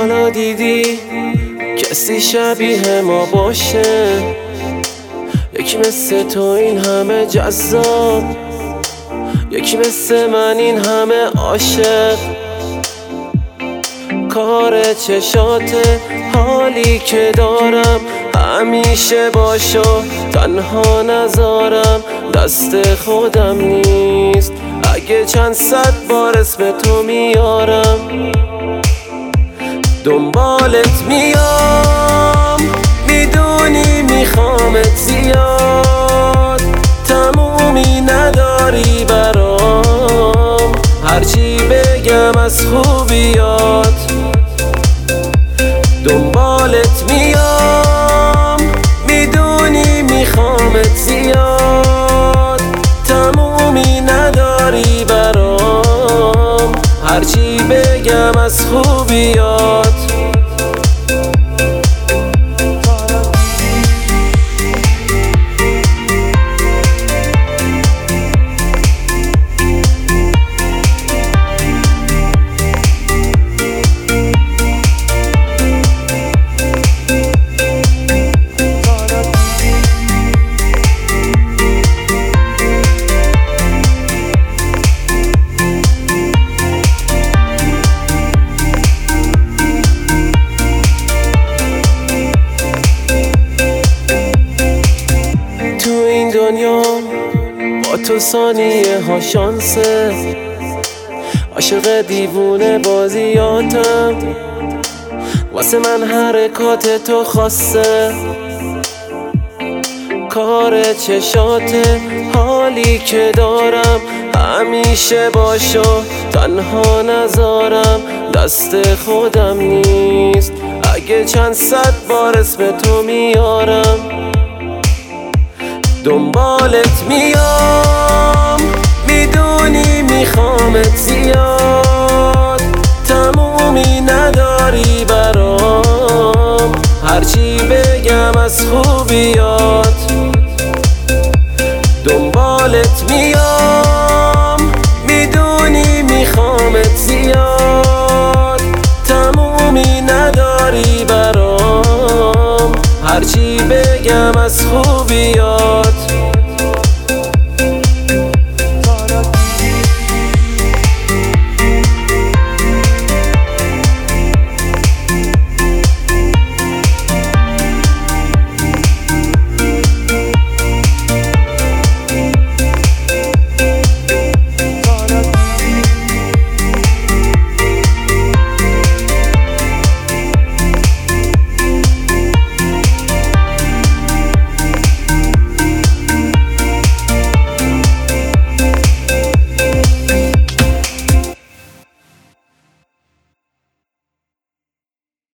حالا دیدی کسی شبیه ما باشه؟ یکی مثل تو این همه جذاب، یکی مثل من این همه عاشق. کار چشاته حالی که دارم، همیشه باشو تنها نذارم. دست خودم نیست اگه چند صد بار اسم تو میارم. دنبالت میام، میدونی میخوامت زیاد، تمومی نداری برام، هرچی بگم از خوبیات. دنبالت میام، میدونی میخوامت زیاد، تمومی نداری برام، هرچی بگم از خوبیات. دنیا با تو ثانیه ها شانسه، عاشق دیوونه بازیاتم، واسه من حرکات تو خاصه. کار چشاته حالی که دارم، همیشه باشو تنها نذارم. دست خودم نیست اگه چند صد بار اسم تو میارم. دنبالت میام، میدونی میخوامت زیاد، تمومی نداری برام، هرچی بگم از خوبیات. دنبالت میام، میدونی میخوامت زیاد، تمومی نداری برام، هرچی بگم از خوبیات.